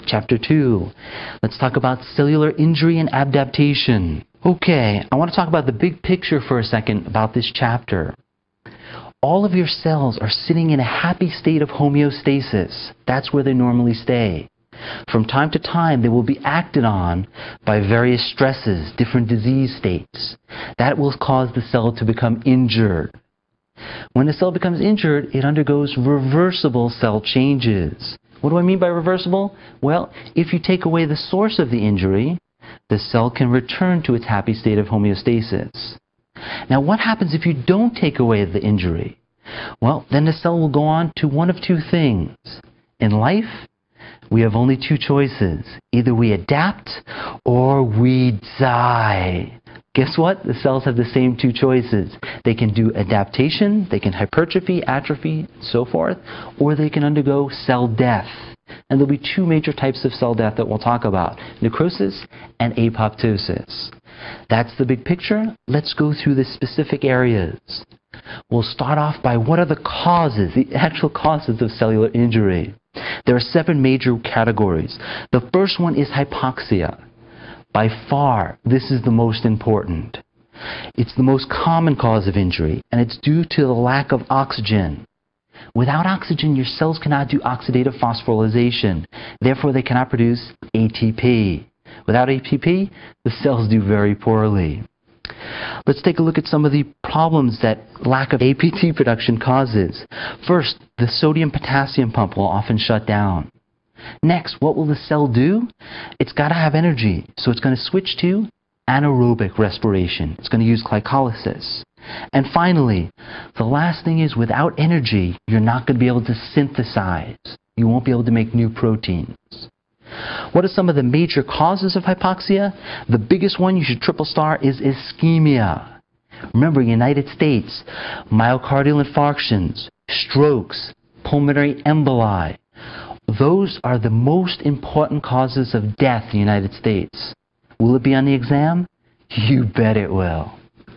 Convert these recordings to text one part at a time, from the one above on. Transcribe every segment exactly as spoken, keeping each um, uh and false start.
chapter two. Let's talk about cellular injury and adaptation. Okay, I want to talk about the big picture for a second about this chapter. All of your cells are sitting in a happy state of homeostasis. That's where they normally stay. From time to time, they will be acted on by various stresses, different disease states. That will cause the cell to become injured. When the cell becomes injured, it undergoes reversible cell changes. What do I mean by reversible? Well, if you take away the source of the injury, the cell can return to its happy state of homeostasis. Now, what happens if you don't take away the injury? Well, then the cell will go on to one of two things. In life, we have only two choices. Either we adapt or we die. Guess what? The cells have the same two choices. They can do adaptation, they can hypertrophy, atrophy, and so forth, or they can undergo cell death. And there'll be two major types of cell death that we'll talk about: necrosis and apoptosis. That's the big picture. Let's go through the specific areas. We'll start off by what are the causes, the actual causes of cellular injury. There are seven major categories. The first one is hypoxia. By far, this is the most important. It's the most common cause of injury, and it's due to the lack of oxygen. Without oxygen, your cells cannot do oxidative phosphorylation. Therefore, they cannot produce A T P. Without A T P, the cells do very poorly. Let's take a look at some of the problems that lack of A P T production causes. First, the sodium-potassium pump will often shut down. Next, what will the cell do? It's got to have energy, so it's going to switch to anaerobic respiration. It's going to use glycolysis. And finally, the last thing is, without energy, you're not going to be able to synthesize. You won't be able to make new proteins. What are some of the major causes of hypoxia? The biggest one you should triple star is ischemia. Remember, United States, myocardial infarctions, strokes, pulmonary emboli. Those are the most important causes of death in the United States. Will it be on the exam? You bet it will.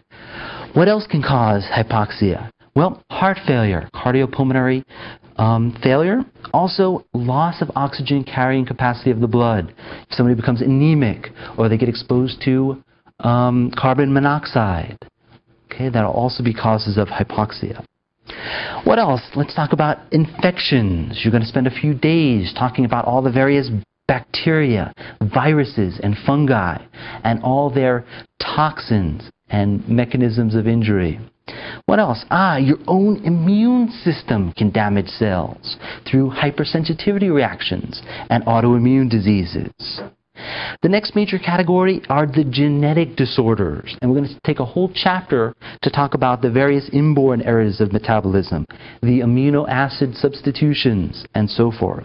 What else can cause hypoxia? Well, heart failure, cardiopulmonary um, failure. Also, loss of oxygen carrying capacity of the blood. If somebody becomes anemic or they get exposed to um, carbon monoxide, okay, that'll also be causes of hypoxia. What else? Let's talk about infections. You're going to spend a few days talking about all the various bacteria, viruses, and fungi, and all their toxins and mechanisms of injury. What else? Ah, your own immune system can damage cells through hypersensitivity reactions and autoimmune diseases. The next major category are the genetic disorders, and we're going to take a whole chapter to talk about the various inborn areas of metabolism, the amino acid substitutions, and so forth.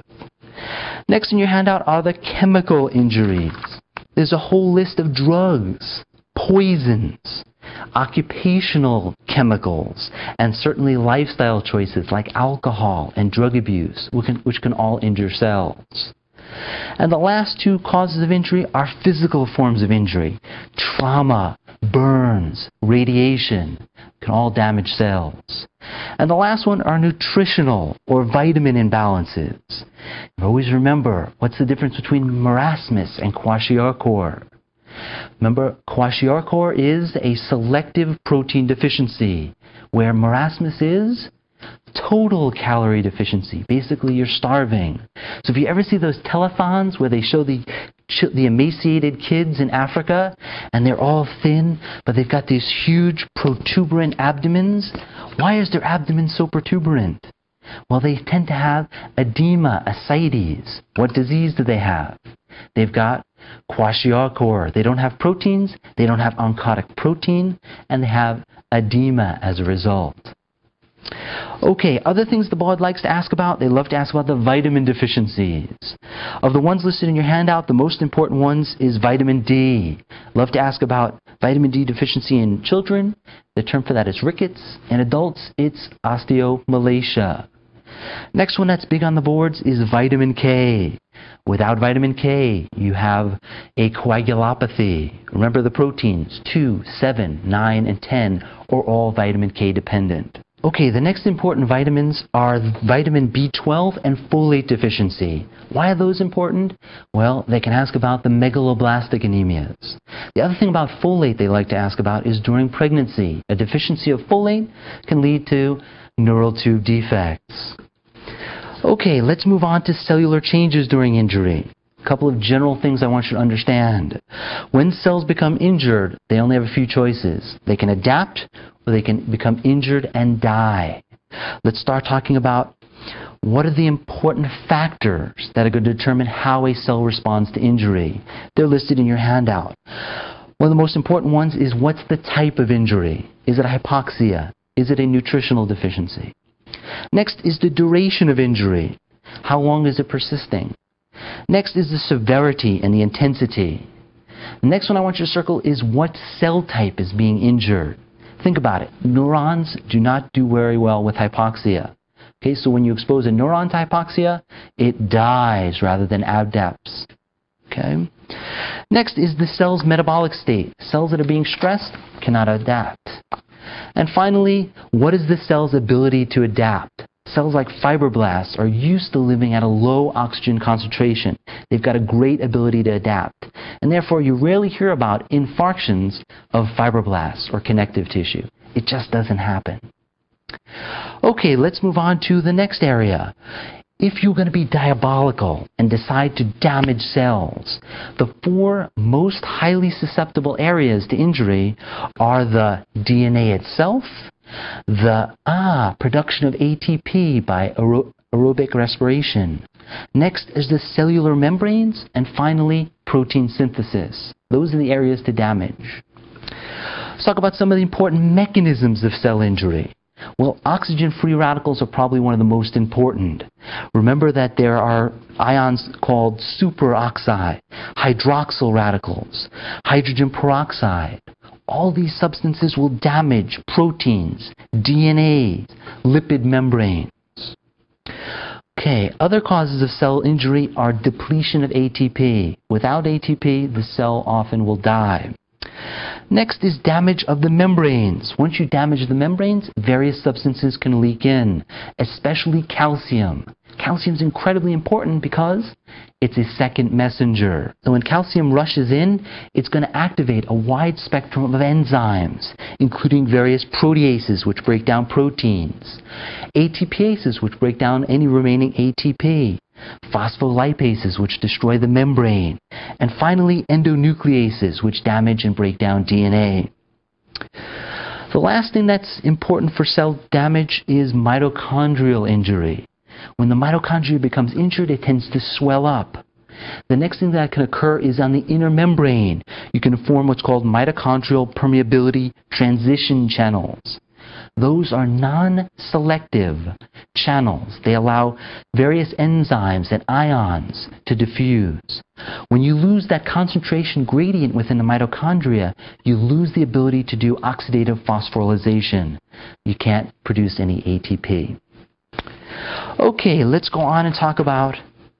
Next in your handout are the chemical injuries. There's a whole list of drugs, poisons, occupational chemicals, and certainly lifestyle choices like alcohol and drug abuse, which can, which can all injure cells. And the last two causes of injury are physical forms of injury. Trauma, burns, radiation can all damage cells. And the last one are nutritional or vitamin imbalances. Always remember, what's the difference between marasmus and kwashiorkor? Remember, kwashiorkor is a selective protein deficiency, where marasmus is total calorie deficiency. Basically, you're starving. So if you ever see those telethons where they show the the emaciated kids in Africa, and they're all thin, but they've got these huge protuberant abdomens, why is their abdomen so protuberant? Well, they tend to have edema, ascites. What disease do they have? They've got kwashiorkor. They don't have proteins, they don't have oncotic protein, and they have edema as a result. Okay, other things the board likes to ask about, they love to ask about the vitamin deficiencies. Of the ones listed in your handout, the most important ones is vitamin D. Love to ask about vitamin D deficiency in children. The term for that is rickets. In adults, it's osteomalacia. Next one that's big on the boards is vitamin K. Without vitamin K, you have a coagulopathy. Remember the proteins, two, seven, nine, and ten are all vitamin K dependent. Okay, the next important vitamins are vitamin B twelve and folate deficiency. Why are those important? Well, they can ask about the megaloblastic anemias. The other thing about folate they like to ask about is during pregnancy. A deficiency of folate can lead to neural tube defects. Okay, let's move on to cellular changes during injury. A couple of general things I want you to understand. When cells become injured, they only have a few choices. They can adapt, or they can become injured and die. Let's start talking about what are the important factors that are going to determine how a cell responds to injury. They're listed in your handout. One of the most important ones is what's the type of injury? Is it a hypoxia? Is it a nutritional deficiency? Next is the duration of injury. How long is it persisting? Next is the severity and the intensity. The next one I want you to circle is what cell type is being injured. Think about it. Neurons do not do very well with hypoxia. Okay, so when you expose a neuron to hypoxia, it dies rather than adapts. Okay. Next is the cell's metabolic state. Cells that are being stressed cannot adapt. And finally, what is the cell's ability to adapt? Cells like fibroblasts are used to living at a low oxygen concentration. They've got a great ability to adapt. And therefore, you rarely hear about infarctions of fibroblasts or connective tissue. It just doesn't happen. Okay, let's move on to the next area. If you're going to be diabolical and decide to damage cells, the four most highly susceptible areas to injury are the D N A itself, the ah, production of A T P by aer aerobic respiration. Next is the cellular membranes, and finally, protein synthesis. Those are the areas to damage. Let's talk about some of the important mechanisms of cell injury. Well, oxygen-free radicals are probably one of the most important. Remember that there are ions called superoxide, hydroxyl radicals, hydrogen peroxide. All these substances will damage proteins, D N A, lipid membranes. Okay, other causes of cell injury are depletion of A T P. Without A T P, the cell often will die. Next is damage of the membranes. Once you damage the membranes, various substances can leak in, especially calcium. Calcium is incredibly important because it's a second messenger. So when calcium rushes in, it's going to activate a wide spectrum of enzymes, including various proteases, which break down proteins, A T Pases, which break down any remaining A T P, phospholipases, which destroy the membrane, and finally endonucleases, which damage and break down D N A. The last thing that's important for cell damage is mitochondrial injury. When the mitochondria becomes injured, it tends to swell up. The next thing that can occur is on the inner membrane. You can form what's called mitochondrial permeability transition channels. Those are non-selective channels. They allow various enzymes and ions to diffuse. When you lose that concentration gradient within the mitochondria, you lose the ability to do oxidative phosphorylation. You can't produce any A T P. Okay, let's go on and talk about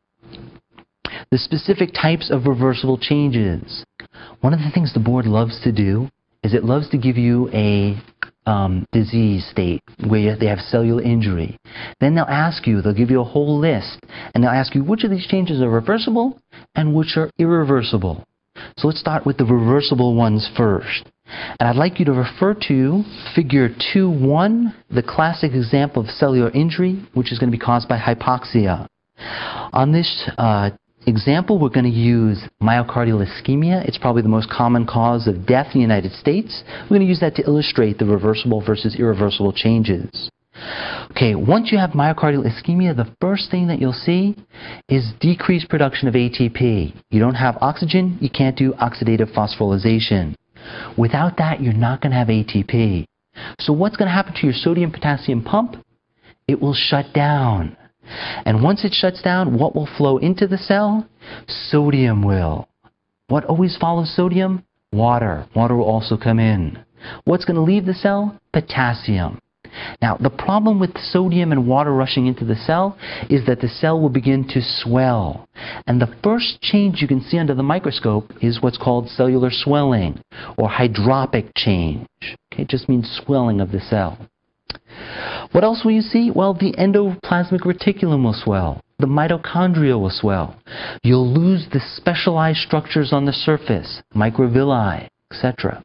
the specific types of reversible changes. One of the things the board loves to do is it loves to give you a um, disease state where they have cellular injury. Then they'll ask you, they'll give you a whole list, and they'll ask you which of these changes are reversible and which are irreversible. So let's start with the reversible ones first. And I'd like you to refer to figure two one, the classic example of cellular injury, which is going to be caused by hypoxia. On this uh, example, we're going to use myocardial ischemia. It's probably the most common cause of death in the United States. We're going to use that to illustrate the reversible versus irreversible changes. Okay, once you have myocardial ischemia, the first thing that you'll see is decreased production of A T P. You don't have oxygen, you can't do oxidative phosphorylation. Without that, you're not going to have A T P. So what's going to happen to your sodium-potassium pump? It will shut down. And once it shuts down, what will flow into the cell? Sodium will. What always follows sodium? Water. Water will also come in. What's going to leave the cell? Potassium. Now, the problem with sodium and water rushing into the cell is that the cell will begin to swell. And the first change you can see under the microscope is what's called cellular swelling or hydropic change. Okay, it just means swelling of the cell. What else will you see? Well, the endoplasmic reticulum will swell. The mitochondria will swell. You'll lose the specialized structures on the surface, microvilli, et cetera.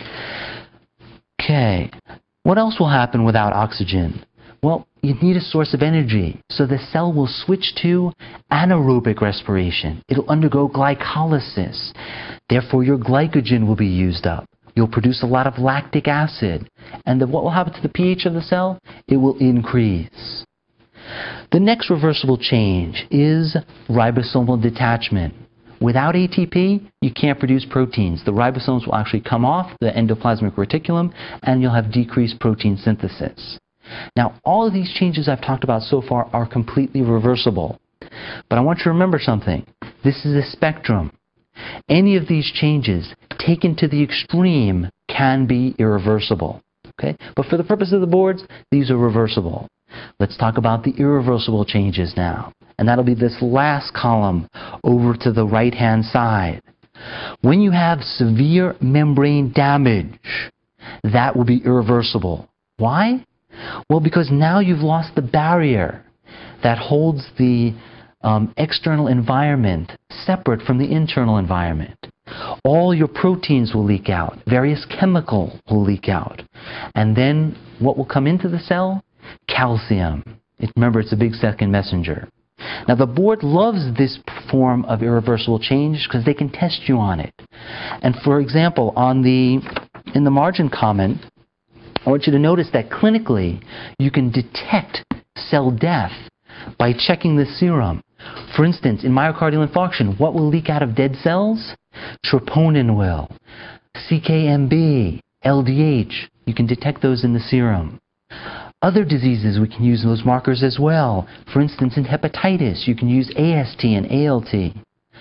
Okay, what else will happen without oxygen? Well, you need a source of energy, so the cell will switch to anaerobic respiration. It'll undergo glycolysis. Therefore, your glycogen will be used up. You'll produce a lot of lactic acid. And then what will happen to the pH of the cell? It will increase. The next reversible change is ribosomal detachment. Without A T P, you can't produce proteins. The ribosomes will actually come off the endoplasmic reticulum, and you'll have decreased protein synthesis. Now, all of these changes I've talked about so far are completely reversible. But I want you to remember something. This is a spectrum. Any of these changes, taken to the extreme, can be irreversible. Okay? But for the purpose of the boards, these are reversible. Let's talk about the irreversible changes now. And that'll be this last column over to the right-hand side. When you have severe membrane damage, that will be irreversible. Why? Well, because now you've lost the barrier that holds the um, external environment separate from the internal environment. All your proteins will leak out. Various chemicals will leak out. And then what will come into the cell? Calcium. It, remember, it's a big second messenger. Now, the board loves this form of irreversible change because they can test you on it. And for example, on the, in the margin comment, I want you to notice that clinically, you can detect cell death by checking the serum. For instance, in myocardial infarction, what will leak out of dead cells? Troponin will. C K M B, L D H, you can detect those in the serum. Other diseases, we can use those markers as well. For instance, in hepatitis, you can use A S T and A L T.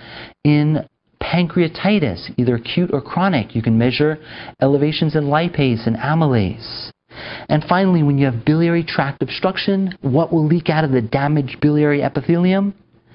In pancreatitis, either acute or chronic, you can measure elevations in lipase and amylase. And finally, when you have biliary tract obstruction, what will leak out of the damaged biliary epithelium?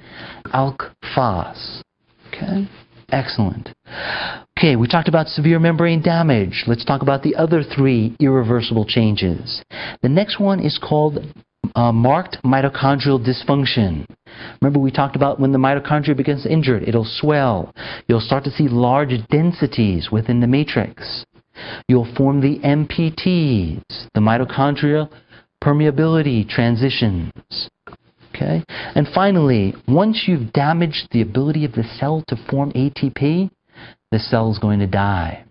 Alk Phos. Okay, excellent. Okay, we talked about severe membrane damage. Let's talk about the other three irreversible changes. The next one is called uh, marked mitochondrial dysfunction. Remember, we talked about when the mitochondria becomes injured, it'll swell. You'll start to see large densities within the matrix. You'll form the M P Ts, the mitochondrial permeability transitions. Okay? And finally, once you've damaged the ability of the cell to form A T P, the cell is going to die.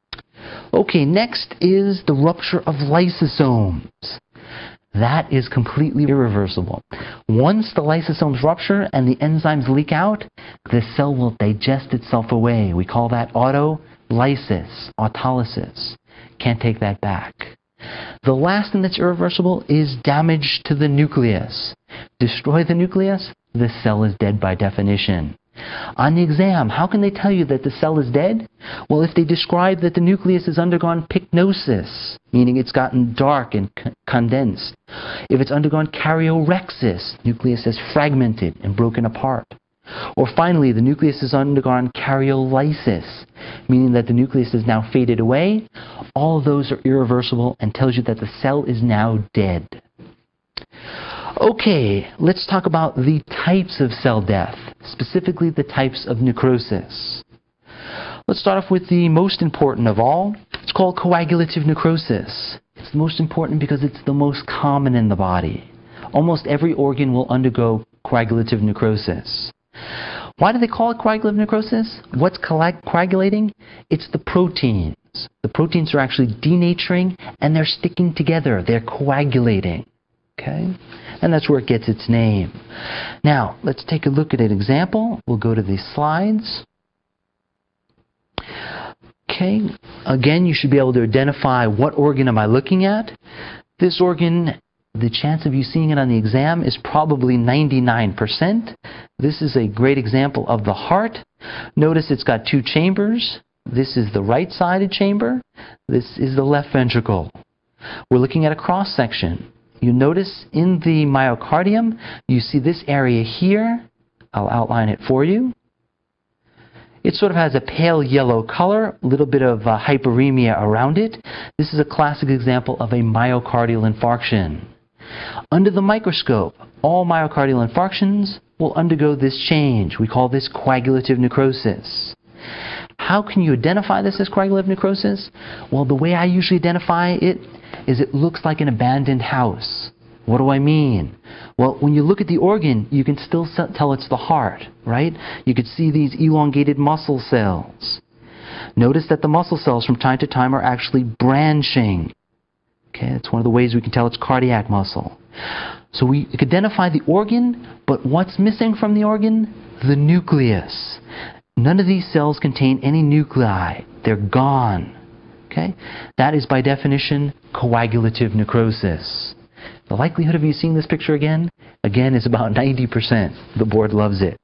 Okay, next is the rupture of lysosomes. That is completely irreversible. Once the lysosomes rupture and the enzymes leak out, the cell will digest itself away. We call that autolysis, autolysis. Can't take that back. The last thing that's irreversible is damage to the nucleus. Destroy the nucleus, the cell is dead by definition. On the exam, how can they tell you that the cell is dead? Well, if they describe that the nucleus has undergone pycnosis, meaning it's gotten dark and c condensed. If it's undergone karyorrhexis, nucleus has fragmented and broken apart. Or finally, the nucleus has undergone karyolysis, meaning that the nucleus is now faded away. All of those are irreversible and tells you that the cell is now dead. Okay, let's talk about the types of cell death, specifically the types of necrosis. Let's start off with the most important of all. It's called coagulative necrosis. It's the most important because it's the most common in the body. Almost every organ will undergo coagulative necrosis. Why do they call it coagulative necrosis? What's coagulating? It's the proteins. The proteins are actually denaturing and they're sticking together. They're coagulating. Okay? And that's where it gets its name. Now, let's take a look at an example. We'll go to these slides. Okay, again, you should be able to identify what organ am I looking at. This organ, the chance of you seeing it on the exam is probably ninety-nine percent. This is a great example of the heart. Notice it's got two chambers. This is the right-sided chamber. This is the left ventricle. We're looking at a cross-section. You notice in the myocardium, you see this area here. I'll outline it for you. It sort of has a pale yellow color, a little bit of uh, hyperemia around it. This is a classic example of a myocardial infarction. Under the microscope, all myocardial infarctions will undergo this change. We call this coagulative necrosis. How can you identify this as coagulative necrosis? Well, the way I usually identify it is it looks like an abandoned house. What do I mean? Well, when you look at the organ, you can still tell it's the heart, right? You could see these elongated muscle cells. Notice that the muscle cells from time to time are actually branching. Okay, that's one of the ways we can tell it's cardiac muscle. So we can identify the organ, but what's missing from the organ? The nucleus. None of these cells contain any nuclei. They're gone. Okay? That is by definition coagulative necrosis. The likelihood of you seeing this picture again, again, is about ninety percent. The board loves it.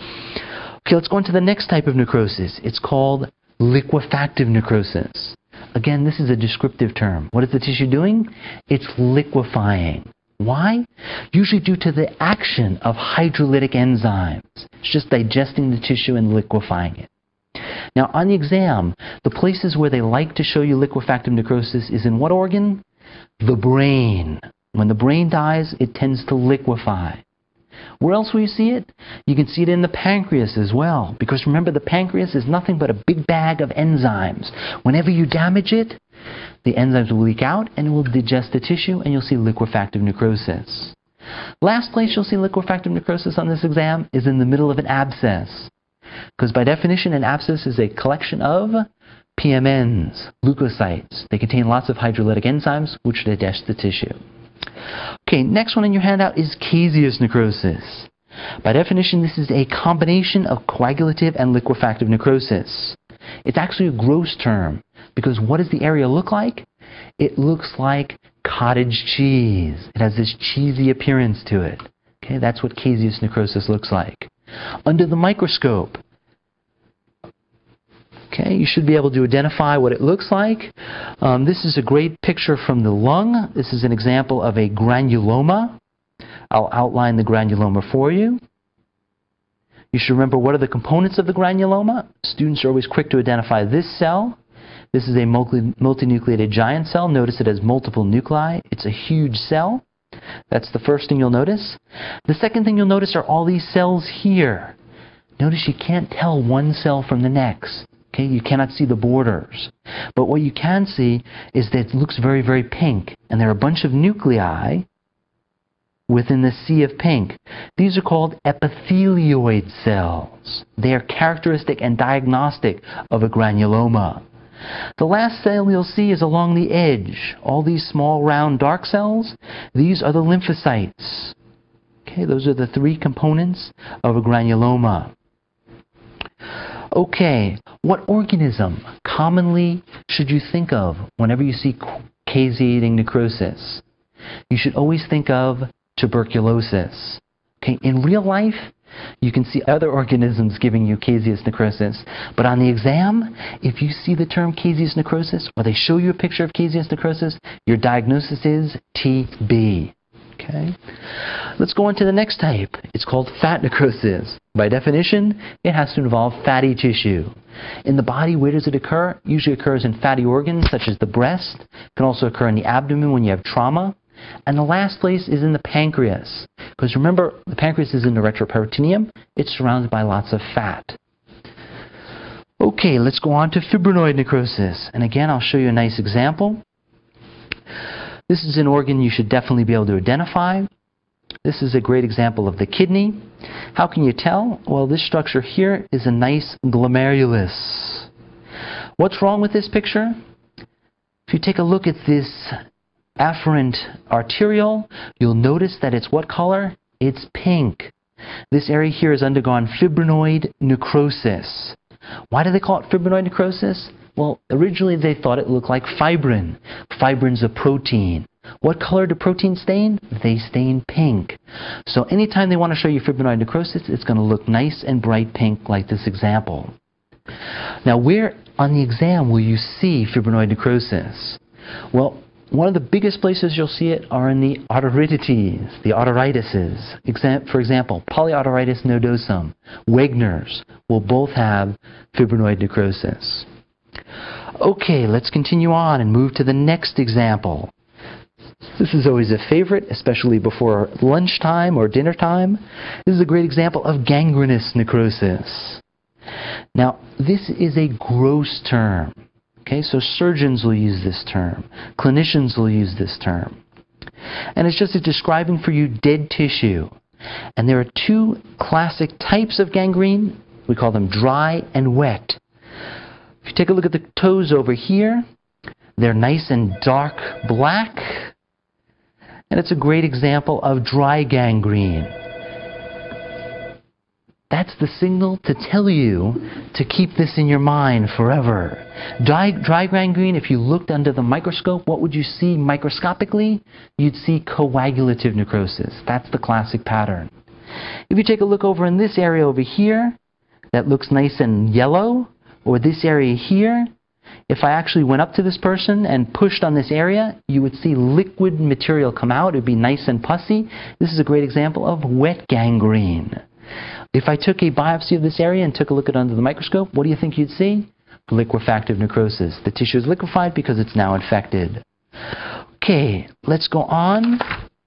Okay, let's go on to the next type of necrosis. It's called liquefactive necrosis. Again, this is a descriptive term. What is the tissue doing? It's liquefying. Why? Usually due to the action of hydrolytic enzymes. It's just digesting the tissue and liquefying it. Now, on the exam, the places where they like to show you liquefactive necrosis is in what organ? The brain. When the brain dies, it tends to liquefy. Where else will you see it? You can see it in the pancreas as well. Because remember, the pancreas is nothing but a big bag of enzymes. Whenever you damage it, the enzymes will leak out and it will digest the tissue and you'll see liquefactive necrosis. Last place you'll see liquefactive necrosis on this exam is in the middle of an abscess. Because by definition, an abscess is a collection of P M Ns, leukocytes. They contain lots of hydrolytic enzymes which digest the tissue. Okay, next one in your handout is caseous necrosis. By definition, this is a combination of coagulative and liquefactive necrosis. It's actually a gross term, because what does the area look like? It looks like cottage cheese. It has this cheesy appearance to it. Okay, that's what caseous necrosis looks like. Under the microscope, okay, you should be able to identify what it looks like. Um, this is a great picture from the lung. This is an example of a granuloma. I'll outline the granuloma for you. You should remember, what are the components of the granuloma? Students are always quick to identify this cell. This is a multi multinucleated giant cell. Notice it has multiple nuclei. It's a huge cell. That's the first thing you'll notice. The second thing you'll notice are all these cells here. Notice you can't tell one cell from the next. Okay, you cannot see the borders. But what you can see is that it looks very, very pink. And there are a bunch of nuclei within the sea of pink. These are called epithelioid cells. They are characteristic and diagnostic of a granuloma. The last cell you'll see is along the edge. All these small, round, dark cells, these are the lymphocytes. Okay, those are the three components of a granuloma. Okay, what organism commonly should you think of whenever you see caseating necrosis? You should always think of tuberculosis. Okay, in real life, you can see other organisms giving you caseous necrosis, but on the exam, if you see the term caseous necrosis, or they show you a picture of caseous necrosis, your diagnosis is T B. Okay? Let's go on to the next type. It's called fat necrosis. By definition, it has to involve fatty tissue. In the body, where does it occur? It usually occurs in fatty organs such as the breast. It can also occur in the abdomen when you have trauma. And the last place is in the pancreas. Because remember, the pancreas is in the retroperitoneum. It's surrounded by lots of fat. Okay, let's go on to fibrinoid necrosis. And again, I'll show you a nice example. This is an organ you should definitely be able to identify. This is a great example of the kidney. How can you tell? Well, this structure here is a nice glomerulus. What's wrong with this picture? If you take a look at this afferent arteriole, you'll notice that it's what color? It's pink. This area here has undergone fibrinoid necrosis. Why do they call it fibrinoid necrosis? Well, originally they thought it looked like fibrin. Fibrin's a protein. What color do proteins stain? They stain pink. So anytime they want to show you fibrinoid necrosis, it's going to look nice and bright pink like this example. Now, where on the exam will you see fibrinoid necrosis? Well, one of the biggest places you'll see it are in the autorities, the autoritises. Exam for example, polyautoritis nodosum, Wegener's will both have fibrinoid necrosis. Okay, let's continue on and move to the next example. This is always a favorite, especially before lunchtime or dinner time. This is a great example of gangrenous necrosis. Now, this is a gross term. Okay, so surgeons will use this term. Clinicians will use this term. And it's just describing for you dead tissue. And there are two classic types of gangrene. We call them dry and wet. If you take a look at the toes over here, they're nice and dark black. And it's a great example of dry gangrene. That's the signal to tell you to keep this in your mind forever. Dry, dry gangrene, if you looked under the microscope, what would you see microscopically? You'd see coagulative necrosis. That's the classic pattern. If you take a look over in this area over here, that looks nice and yellow, or this area here, if I actually went up to this person and pushed on this area, you would see liquid material come out. It would be nice and pussy. This is a great example of wet gangrene. If I took a biopsy of this area and took a look at it under the microscope, what do you think you'd see? Liquefactive necrosis. The tissue is liquefied because it's now infected. Okay, let's go on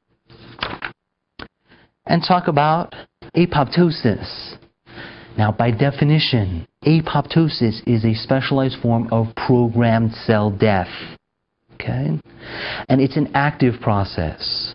and talk about apoptosis. Now, by definition, apoptosis is a specialized form of programmed cell death. Okay? And it's an active process.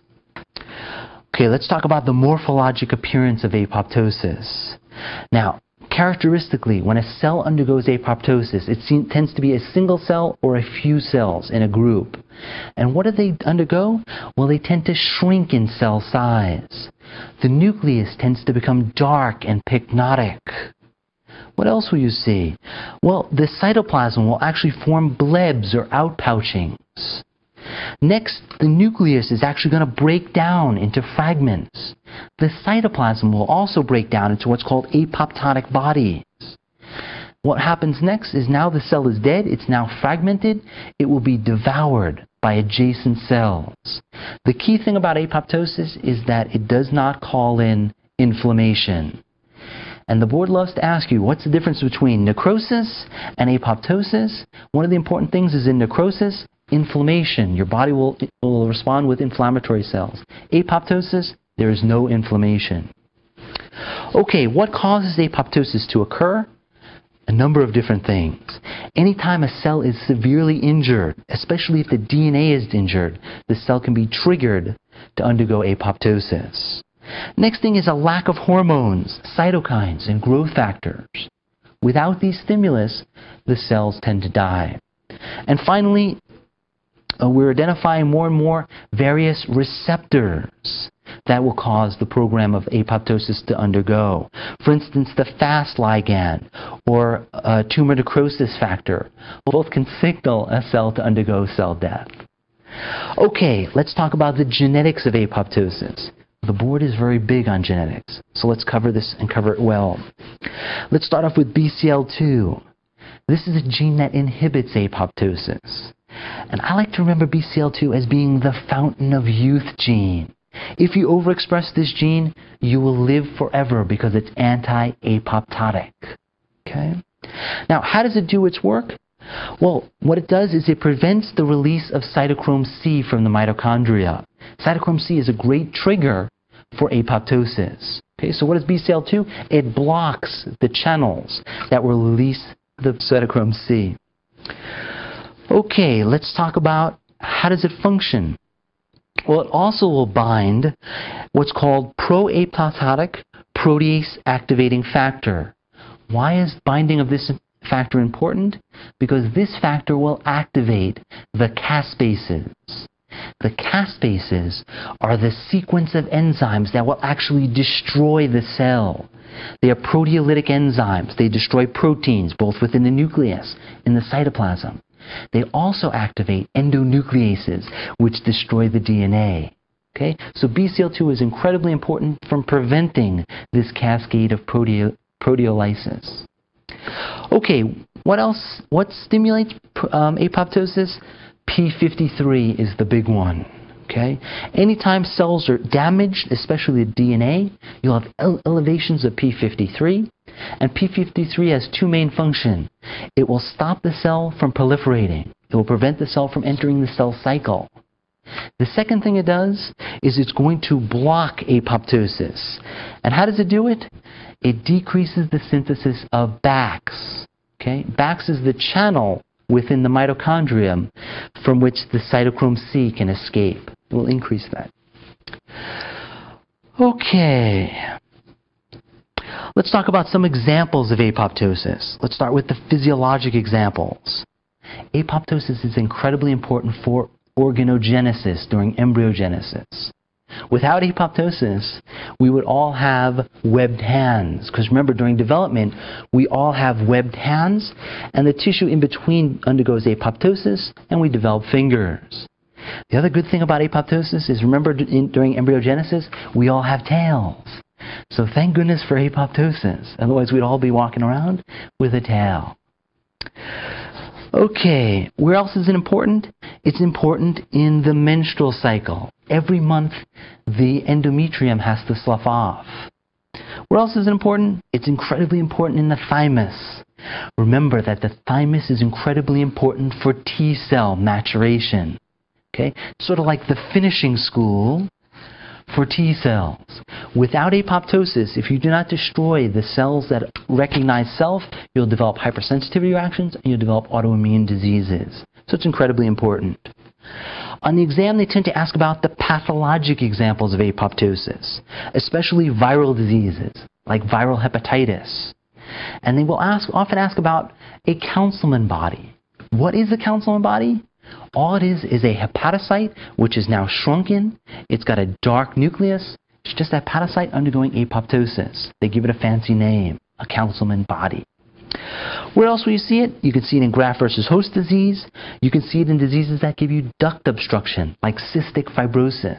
Okay, let's talk about the morphologic appearance of apoptosis. Now, characteristically, when a cell undergoes apoptosis, it seem, tends to be a single cell or a few cells in a group. And what do they undergo? Well, they tend to shrink in cell size. The nucleus tends to become dark and pycnotic. What else will you see? Well, the cytoplasm will actually form blebs or outpouchings. Next, the nucleus is actually going to break down into fragments. The cytoplasm will also break down into what's called apoptotic bodies. What happens next is now the cell is dead, it's now fragmented, it will be devoured by adjacent cells. The key thing about apoptosis is that it does not call in inflammation. And the board loves to ask you, what's the difference between necrosis and apoptosis? One of the important things is in necrosis, inflammation. Your body will, will respond with inflammatory cells. Apoptosis, there is no inflammation. Okay, what causes apoptosis to occur? A number of different things. Anytime a cell is severely injured, especially if the D N A is injured, the cell can be triggered to undergo apoptosis. Next thing is a lack of hormones, cytokines, and growth factors. Without these stimulus, the cells tend to die. And finally, uh, we're identifying more and more various receptors that will cause the program of apoptosis to undergo. For instance, the FAST ligand or uh, tumor necrosis factor both can signal a cell to undergo cell death. Okay, let's talk about the genetics of apoptosis. The board is very big on genetics, so let's cover this and cover it well. Let's start off with B C L two. This is a gene that inhibits apoptosis. And I like to remember B C L two as being the fountain of youth gene. If you overexpress this gene, you will live forever because it's anti-apoptotic. Okay? Now, how does it do its work? Well, what it does is it prevents the release of cytochrome C from the mitochondria. Cytochrome C is a great trigger for apoptosis. Okay, so what is B C L two? It blocks the channels that will release the cytochrome C. Okay, let's talk about how does it function. Well, it also will bind what's called pro-apoptotic protease activating factor. Why is binding of this factor important? Because this factor will activate the caspases. The caspases are the sequence of enzymes that will actually destroy the cell. They are proteolytic enzymes. They destroy proteins both within the nucleus and the cytoplasm. They also activate endonucleases, which destroy the D N A. Okay? So B C L two is incredibly important from preventing this cascade of prote proteolysis. Okay, what else? What stimulates um, apoptosis? P fifty-three is the big one. Okay? Anytime cells are damaged, especially the D N A, you'll have ele elevations of P fifty-three. And P fifty-three has two main functions. It will stop the cell from proliferating. It will prevent the cell from entering the cell cycle. The second thing it does is it's going to block apoptosis. And how does it do it? It decreases the synthesis of Bax. Okay? Bax is the channel within the mitochondrium from which the cytochrome C can escape. It will increase that. Okay. Let's talk about some examples of apoptosis. Let's start with the physiologic examples. Apoptosis is incredibly important for organogenesis during embryogenesis. Without apoptosis, we would all have webbed hands. Because remember, during development, we all have webbed hands, and the tissue in between undergoes apoptosis, and we develop fingers. The other good thing about apoptosis is, remember, in, during embryogenesis, we all have tails. So thank goodness for apoptosis. Otherwise, we'd all be walking around with a tail. Okay, where else is it important? It's important in the menstrual cycle. Every month, the endometrium has to slough off. Where else is it important? It's incredibly important in the thymus. Remember that the thymus is incredibly important for T cell maturation. Okay, sort of like the finishing school for T cells. Without apoptosis, if you do not destroy the cells that recognize self, you'll develop hypersensitivity reactions and you'll develop autoimmune diseases. So it's incredibly important. On the exam, they tend to ask about the pathologic examples of apoptosis, especially viral diseases like viral hepatitis. And they will ask, often ask about a Councilman body. What is a Councilman body? All it is is a hepatocyte which is now shrunken. It's got a dark nucleus. It's just a hepatocyte undergoing apoptosis. They give it a fancy name, a Councilman body. Where else will you see it? You can see it in graft versus host disease. You can see it in diseases that give you duct obstruction, like cystic fibrosis.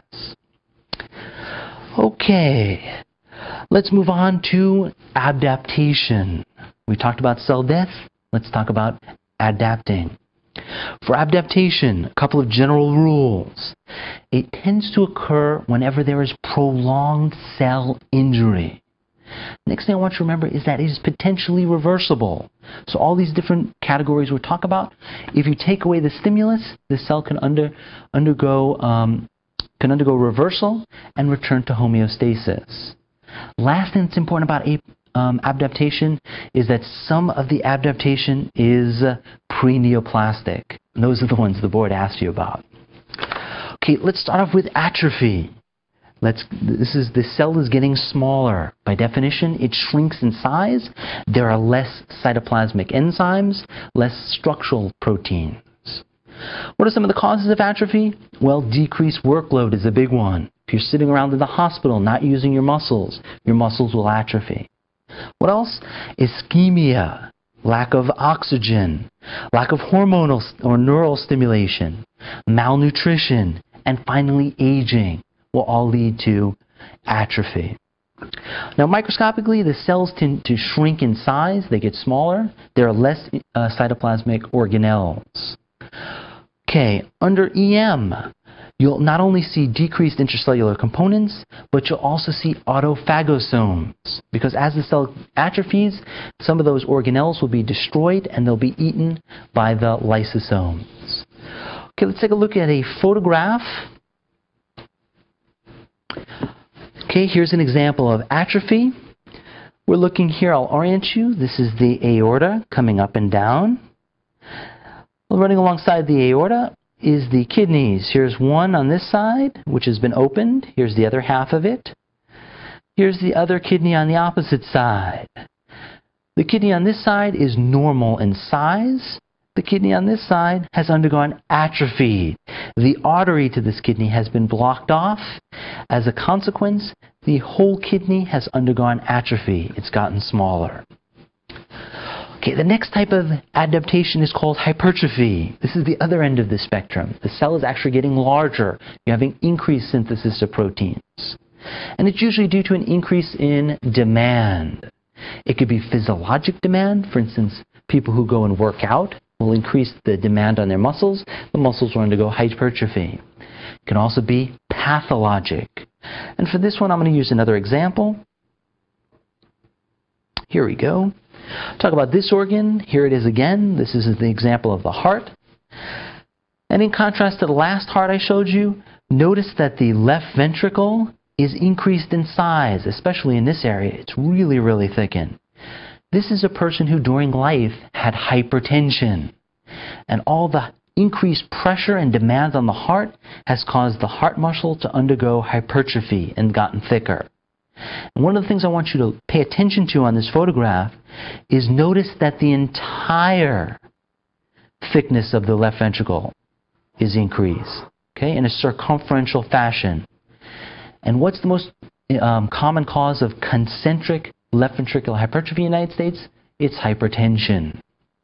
Okay, let's move on to adaptation. We talked about cell death. Let's talk about adapting. For adaptation, a couple of general rules. It tends to occur whenever there is prolonged cell injury. Next thing I want you to remember is that it is potentially reversible. So all these different categories we'll talk about, if you take away the stimulus, the cell can under, undergo, um, can undergo reversal and return to homeostasis. Last thing that's important about um, adaptation is that some of the adaptation is uh, pre-neoplastic. And those are the ones the board asked you about. Okay, let's start off with atrophy. Let's, this is, the cell is getting smaller. By definition, it shrinks in size. There are less cytoplasmic enzymes, less structural proteins. What are some of the causes of atrophy? Well, decreased workload is a big one. If you're sitting around in the hospital not using your muscles, your muscles will atrophy. What else? Ischemia, lack of oxygen, lack of hormonal or neural stimulation, malnutrition, and finally aging will all lead to atrophy. Now, microscopically, the cells tend to shrink in size. They get smaller. There are less uh, cytoplasmic organelles. Okay, under E M, you'll not only see decreased intracellular components, but you'll also see autophagosomes. Because as the cell atrophies, some of those organelles will be destroyed and they'll be eaten by the lysosomes. Okay, let's take a look at a photograph. Okay, here's an example of atrophy. We're looking here, I'll orient you. This is the aorta coming up and down. Running alongside the aorta is the kidneys. Here's one on this side, which has been opened. Here's the other half of it. Here's the other kidney on the opposite side. The kidney on this side is normal in size. The kidney on this side has undergone atrophy. The artery to this kidney has been blocked off. As a consequence, the whole kidney has undergone atrophy. It's gotten smaller. Okay, the next type of adaptation is called hypertrophy. This is the other end of the spectrum. The cell is actually getting larger. You're having increased synthesis of proteins. And it's usually due to an increase in demand. It could be physiologic demand. For instance, people who go and work out will increase the demand on their muscles. The muscles will undergo hypertrophy. It can also be pathologic. And for this one, I'm going to use another example. Here we go. Talk about this organ. Here it is again. This is the example of the heart. And in contrast to the last heart I showed you, Notice that the left ventricle is increased in size, especially in this area. It's really, really thickened. This is a person who during life had hypertension. And all the increased pressure and demands on the heart has caused the heart muscle to undergo hypertrophy and gotten thicker. And one of the things I want you to pay attention to on this photograph is notice that the entire thickness of the left ventricle is increased, okay, in a circumferential fashion. And what's the most um, common cause of concentric left ventricular hypertrophy in the United States? It's hypertension.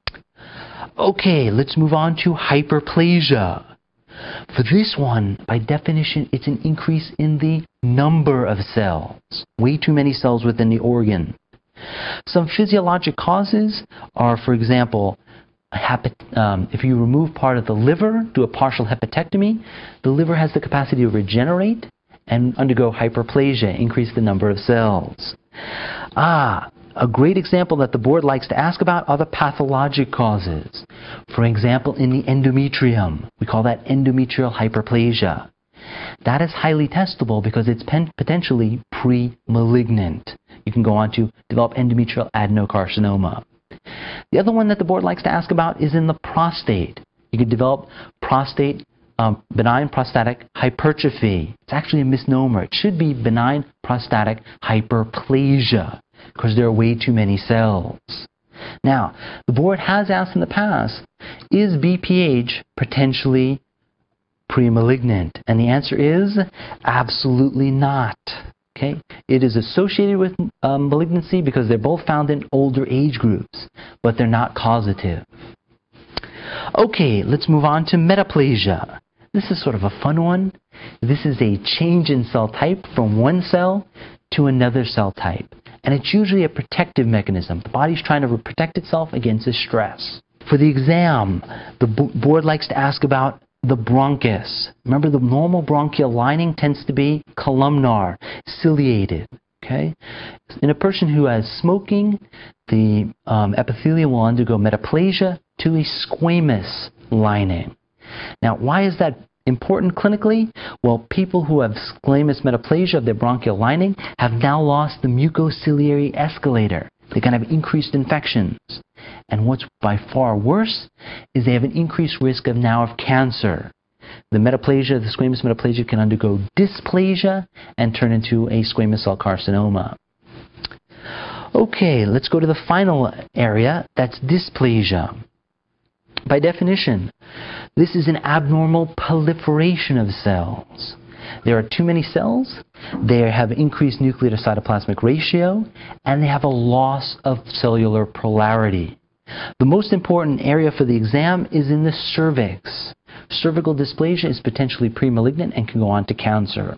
Okay, let's move on to hyperplasia. For this one, by definition, it's an increase in the number of cells. Way too many cells within the organ. Some physiologic causes are, for example, Hepat um, if you remove part of the liver, do a partial hepatectomy, the liver has the capacity to regenerate and undergo hyperplasia, increase the number of cells. Ah, a great example that the board likes to ask about are the pathologic causes. For example, in the endometrium, we call that endometrial hyperplasia. That is highly testable because it's potentially pre-malignant. You can go on to develop endometrial adenocarcinoma. The other one that the board likes to ask about is in the prostate. You could develop prostate, um, benign prostatic hypertrophy. It's actually a misnomer. It should be benign prostatic hyperplasia because there are way too many cells. Now, the board has asked in the past, is B P H potentially pre-malignant? And the answer is absolutely not. Okay? It is associated with um, malignancy because they're both found in older age groups, but they're not causative. Okay, let's move on to metaplasia. This is sort of a fun one. This is a change in cell type from one cell to another cell type. And it's usually a protective mechanism. The body's trying to protect itself against a stress. For the exam, the board likes to ask about the bronchus. Remember, the normal bronchial lining tends to be columnar, ciliated. Okay? In a person who has smoking, the um, epithelium will undergo metaplasia to a squamous lining. Now, why is that important clinically? Well, people who have squamous metaplasia of their bronchial lining have now lost the mucociliary escalator. They can have increased infections. And what's by far worse is they have an increased risk of now of cancer. The metaplasia, the squamous metaplasia, can undergo dysplasia and turn into a squamous cell carcinoma. Okay, let's go to the final area, that's dysplasia. By definition, this is an abnormal proliferation of cells. There are too many cells, they have increased nuclear to cytoplasmic ratio, and they have a loss of cellular polarity. The most important area for the exam is in the cervix. Cervical dysplasia is potentially pre-malignant and can go on to cancer.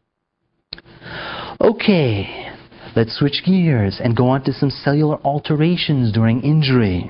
Okay, let's switch gears and go on to some cellular alterations during injury.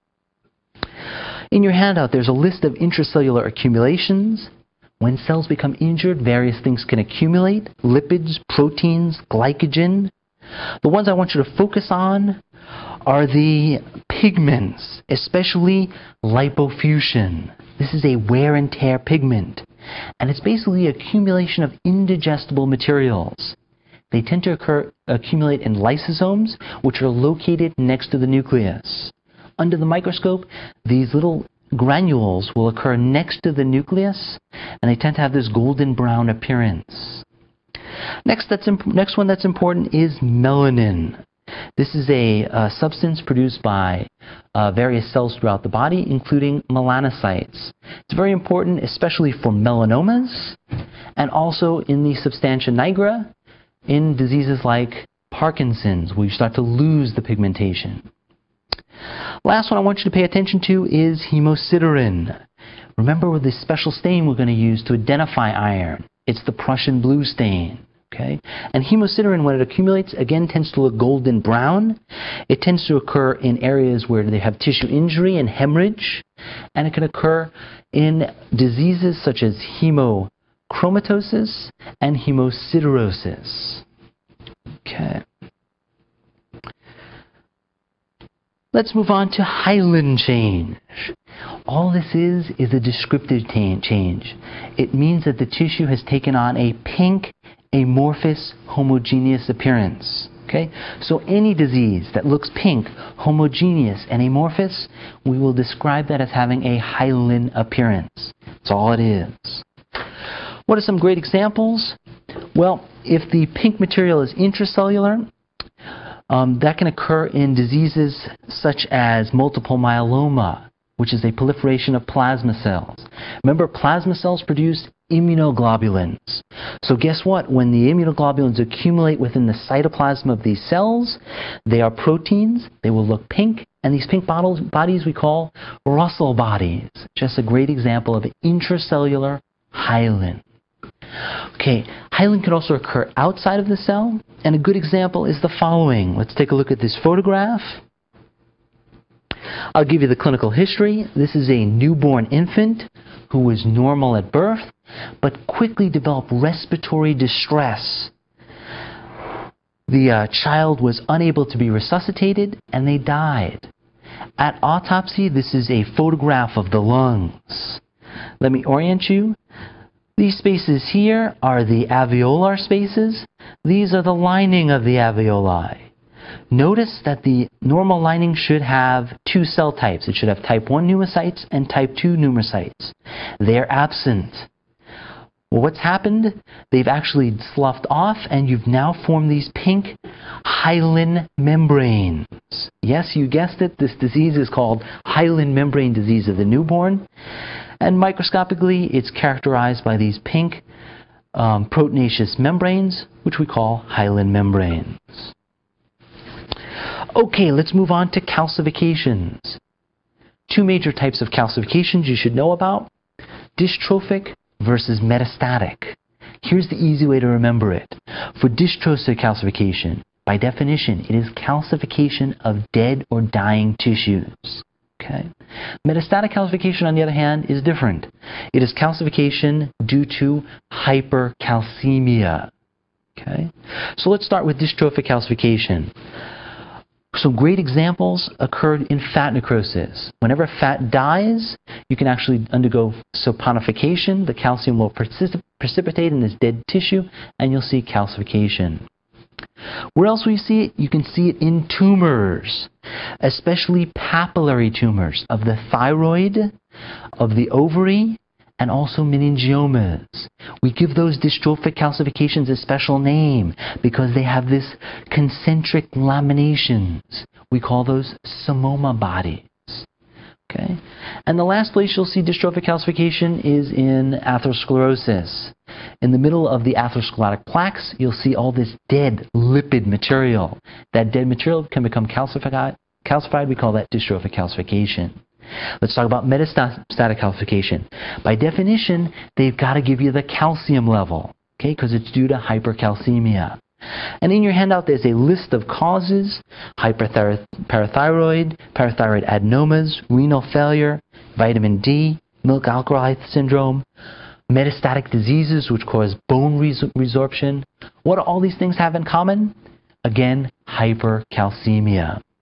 In your handout, there's a list of intracellular accumulations. When cells become injured, various things can accumulate: lipids, proteins, glycogen. The ones I want you to focus on are the pigments, especially lipofuscin. This is a wear and tear pigment, and it's basically accumulation of indigestible materials. They tend to occur, accumulate in lysosomes, which are located next to the nucleus. Under the microscope, these little granules will occur next to the nucleus, and they tend to have this golden brown appearance. Next, that's next one that's important is melanin. This is a, a substance produced by uh, various cells throughout the body, including melanocytes. It's very important, especially for melanomas, and also in the substantia nigra, in diseases like Parkinson's, where you start to lose the pigmentation. Last one I want you to pay attention to is hemosiderin. Remember with this special stain we're going to use to identify iron. It's the Prussian blue stain. Okay? And hemosiderin, when it accumulates, again tends to look golden brown. It tends to occur in areas where they have tissue injury and hemorrhage. And it can occur in diseases such as hemochromatosis and hemosiderosis. Okay. Let's move on to hyaline change. All this is is a descriptive change. It means that the tissue has taken on a pink, amorphous, homogeneous appearance. Okay? So any disease that looks pink, homogeneous, and amorphous, we will describe that as having a hyaline appearance. That's all it is. What are some great examples? Well, if the pink material is intracellular, um, that can occur in diseases such as multiple myeloma, which is a proliferation of plasma cells. Remember, plasma cells produce immunoglobulins. So guess what? When the immunoglobulins accumulate within the cytoplasm of these cells, they are proteins, they will look pink, and these pink bottles, bodies we call Russell bodies. Just a great example of intracellular hyaline. Okay, hyaline can also occur outside of the cell, and a good example is the following. Let's take a look at this photograph. I'll give you the clinical history. This is a newborn infant who was normal at birth, but quickly developed respiratory distress. The uh, child was unable to be resuscitated, and they died. At autopsy, this is a photograph of the lungs. Let me orient you. These spaces here are the alveolar spaces. These are the lining of the alveoli. Notice that the normal lining should have two cell types. It should have type one pneumocytes and type two pneumocytes. They're absent. Well, what's happened? They've actually sloughed off, and you've now formed these pink hyaline membranes. Yes, you guessed it. This disease is called hyaline membrane disease of the newborn. And microscopically, it's characterized by these pink um, proteinaceous membranes, which we call hyaline membranes. Okay, let's move on to calcifications. Two major types of calcifications you should know about: dystrophic versus metastatic. Here's the easy way to remember it. For dystrophic calcification, by definition, it is calcification of dead or dying tissues. Okay. Metastatic calcification, on the other hand, is different. It is calcification due to hypercalcemia. Okay. So let's start with dystrophic calcification. Some great examples occurred in fat necrosis. Whenever fat dies, you can actually undergo saponification. The calcium will precip- precipitate in this dead tissue, and you'll see calcification. Where else will you see it? You can see it in tumors, especially papillary tumors of the thyroid, of the ovary, and also meningiomas. We give those dystrophic calcifications a special name because they have this concentric laminations. We call those Samoma bodies. Okay? And the last place you'll see dystrophic calcification is in atherosclerosis. In the middle of the atherosclerotic plaques, you'll see all this dead lipid material. That dead material can become calcified. calcified. We call that dystrophic calcification. Let's talk about metastatic calcification. By definition, they've got to give you the calcium level, okay, because it's due to hypercalcemia. And in your handout, there's a list of causes: hyperparathyroid, parathyroid adenomas, renal failure, vitamin D, milk alkali syndrome, metastatic diseases which cause bone resorption. What do all these things have in common? Again, hypercalcemia.